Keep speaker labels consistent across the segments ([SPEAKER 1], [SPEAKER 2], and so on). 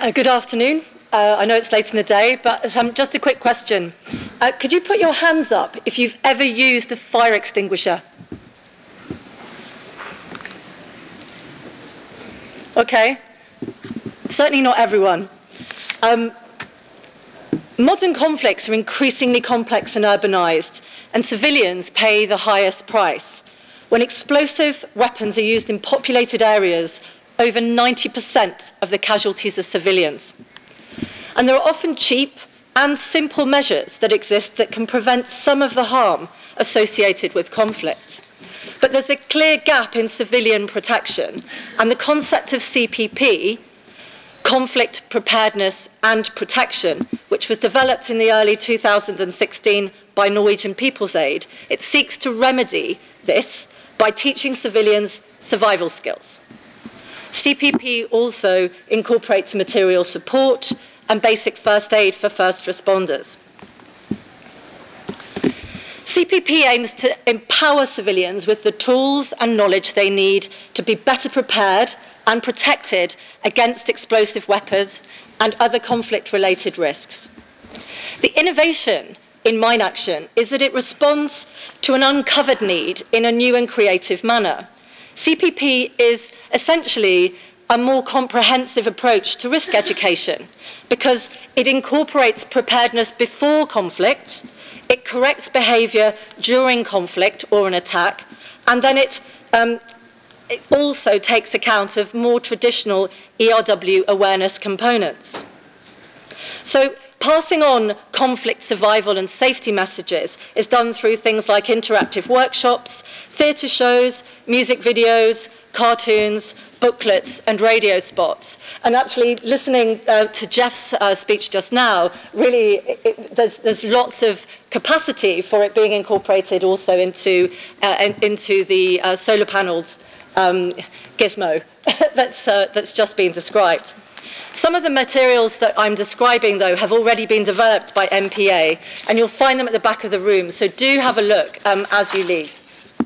[SPEAKER 1] Good afternoon. I know it's late in the day, but just a quick question. Could you put your hands up if you've ever used a fire extinguisher? Okay. Certainly not everyone. Modern conflicts are increasingly complex and urbanized, and civilians pay the highest price. When explosive weapons are used in populated areas, over 90% of the casualties are civilians. And there are often cheap and simple measures that exist that can prevent some of the harm associated with conflict. But there's a clear gap in civilian protection, and the concept of CPP, conflict preparedness and protection, which was developed in the early 2016 by Norwegian People's Aid, it seeks to remedy this by teaching civilians survival skills. CPP also incorporates material support and basic first aid for first responders. CPP aims to empower civilians with the tools and knowledge they need to be better prepared and protected against explosive weapons and other conflict-related risks. The innovation in Mine Action is that it responds to an uncovered need in a new and creative manner. CPP is essentially a more comprehensive approach to risk education because it incorporates preparedness before conflict, it corrects behaviour during conflict or an attack, and then it also takes account of more traditional ERW awareness components. So passing on conflict survival and safety messages is done through things like interactive workshops, theatre shows, music videos, cartoons, booklets and radio spots. And actually listening to Jeff's speech just now, really there's lots of capacity for it being incorporated also into the solar panels gizmo that's just been described. Some of the materials that I'm describing, though, have already been developed by MPA, and you'll find them at the back of the room, so do have a look as you leave.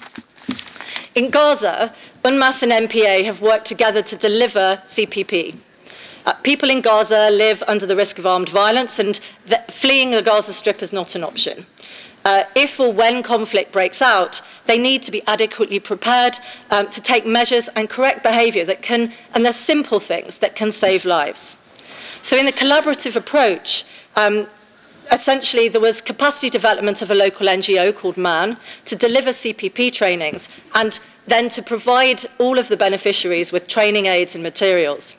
[SPEAKER 1] In Gaza, UNMAS and MPA have worked together to deliver CPP. People in Gaza live under the risk of armed violence, and fleeing the Gaza Strip is not an option. If or when conflict breaks out, they need to be adequately prepared to take measures and correct behaviour that can, and they're simple things that can save lives. So in the collaborative approach, essentially there was capacity development of a local NGO called MAN to deliver CPP trainings and then to provide all of the beneficiaries with training aids and materials.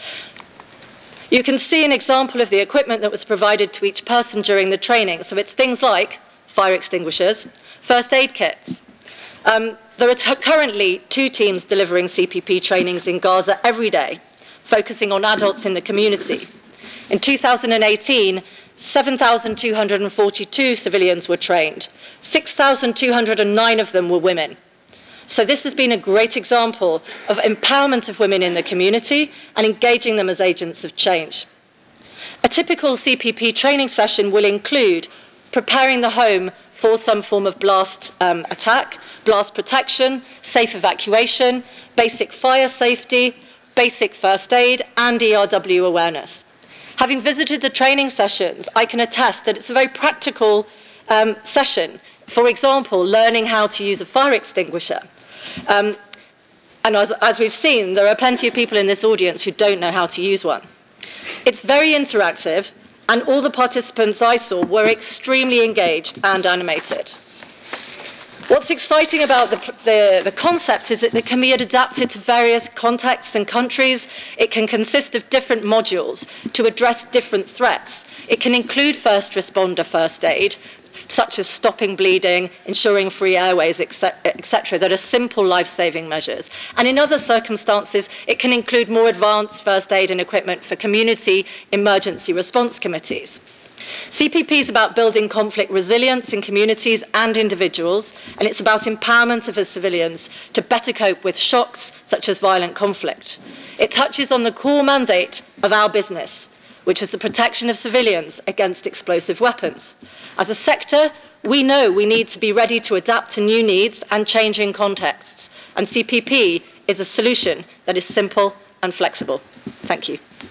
[SPEAKER 1] You can see an example of the equipment that was provided to each person during the training. So it's things like fire extinguishers, first aid kits. There are currently 2 teams delivering CPP trainings in Gaza every day, focusing on adults in the community. In 2018, 7,242 civilians were trained. 6,209 of them were women. So this has been a great example of empowerment of women in the community and engaging them as agents of change. A typical CPP training session will include preparing the home for some form of blast attack, blast protection, safe evacuation, basic fire safety, basic first aid, and ERW awareness. Having visited the training sessions, I can attest that it's a very practical session. For example, learning how to use a fire extinguisher. And as we've seen, there are plenty of people in this audience who don't know how to use one. It's very interactive, and all the participants I saw were extremely engaged and animated. What's exciting about the concept is that it can be adapted to various contexts and countries. It can consist of different modules to address different threats. It can include first responder first aid, such as stopping bleeding, ensuring free airways, etc., that are simple life-saving measures. And in other circumstances, it can include more advanced first aid and equipment for community emergency response committees. CPP is about building conflict resilience in communities and individuals, and it's about empowerment of civilians to better cope with shocks such as violent conflict. It touches on the core mandate of our business, which is the protection of civilians against explosive weapons. As a sector, we know we need to be ready to adapt to new needs and changing contexts, and CPP is a solution that is simple and flexible. Thank you.